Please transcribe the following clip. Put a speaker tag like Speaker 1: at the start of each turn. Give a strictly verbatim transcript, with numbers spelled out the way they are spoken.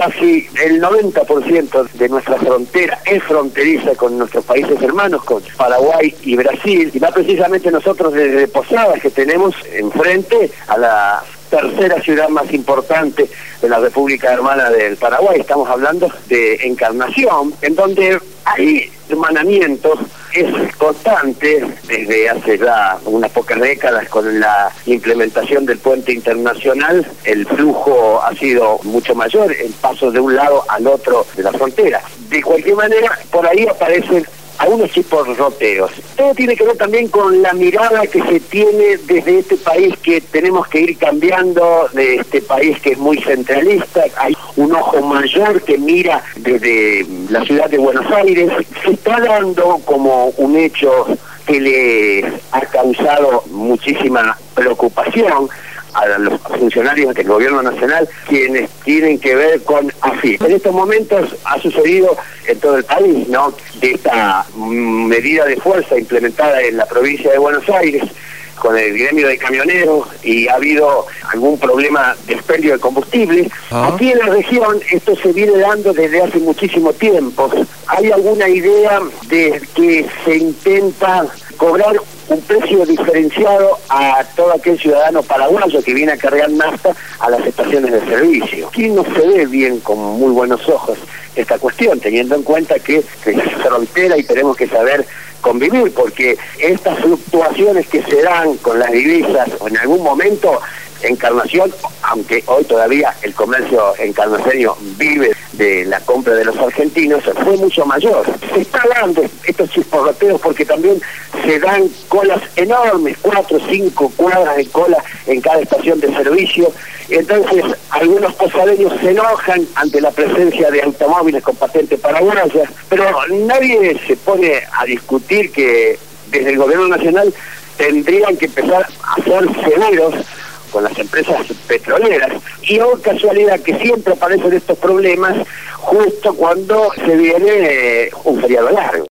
Speaker 1: casi el noventa por ciento de nuestra frontera es fronteriza con nuestros países hermanos, con Paraguay y Brasil, y va precisamente nosotros desde Posadas, que tenemos enfrente a la tercera ciudad más importante de la República Hermana del Paraguay. Estamos hablando de Encarnación, en donde hay hermanamientos, es constante desde hace ya unas pocas décadas con la implementación del puente internacional. El flujo ha sido mucho mayor, el paso de un lado al otro de la frontera. De cualquier manera, por ahí aparecen algunos chisporroteos. Todo tiene que ver también con la mirada que se tiene desde este país, que tenemos que ir cambiando, de este país que es muy centralista. Hay un ojo mayor que mira desde la ciudad de Buenos Aires. Se está dando como un hecho que le ha causado muchísima preocupación a los funcionarios del gobierno nacional, quienes tienen que ver con AFIP. En estos momentos ha sucedido en todo el país, ¿no?, de esta medida de fuerza implementada en la provincia de Buenos Aires con el gremio de camioneros, y ha habido algún problema de expendio de combustible. ¿Ah? Aquí en la región esto se viene dando desde hace muchísimo tiempo. Hay alguna idea de que se intenta cobrar un precio diferenciado a todo aquel ciudadano paraguayo que viene a cargar nafta a las estaciones de servicio. Aquí no se ve bien con muy buenos ojos esta cuestión, teniendo en cuenta que es frontera y tenemos que saber convivir, porque estas fluctuaciones que se dan con las divisas, o en algún momento Encarnación, aunque hoy todavía el comercio encarnaceño vive de la compra de los argentinos, fue mucho mayor. Se está dando estos chisporroteos porque también se dan colas enormes, cuatro o cinco cuadras de cola en cada estación de servicio. Entonces algunos posadeños se enojan ante la presencia de automóviles con patente paraguaya, pero nadie se pone a discutir que desde el gobierno nacional tendrían que empezar a ser severos con las empresas petroleras. Y oh casualidad que siempre aparecen estos problemas justo cuando se viene un feriado largo.